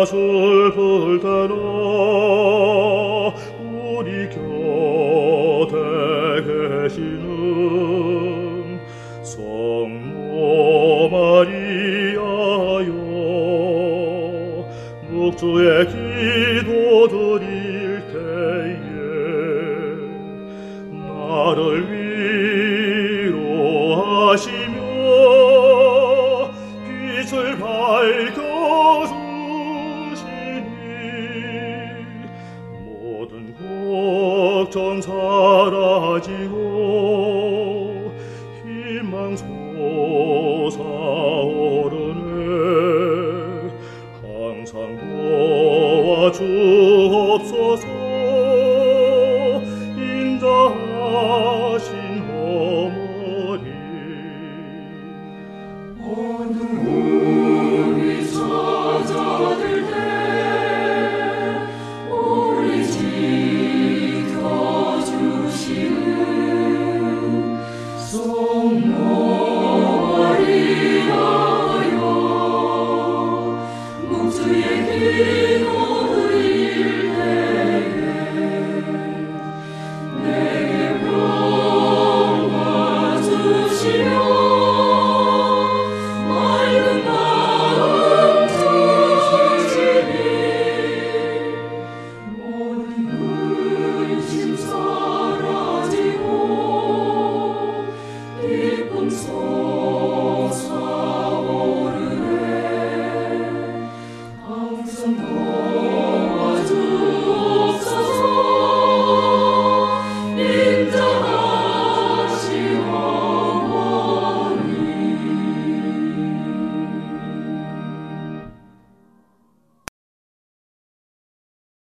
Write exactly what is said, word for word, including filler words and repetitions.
슬플 때나 우리 곁에 계시는 성모 마리아여, 묵주의 기도 드릴 때에 나를 위로하시며 빛을 밝혀주시니 모든 걱정 사라지고 희망 솟아오르네. 항상 도와주옵소서. 인자하신 어머니, 어둠이 찾아들 때 우리 지켜주시는 성모 마리아여, 묵주의 기도 드릴 때에 내게 평화 주시며 맑은 마음 주시니 모든 근심 사라지고 기쁨 솟아오르네. 항상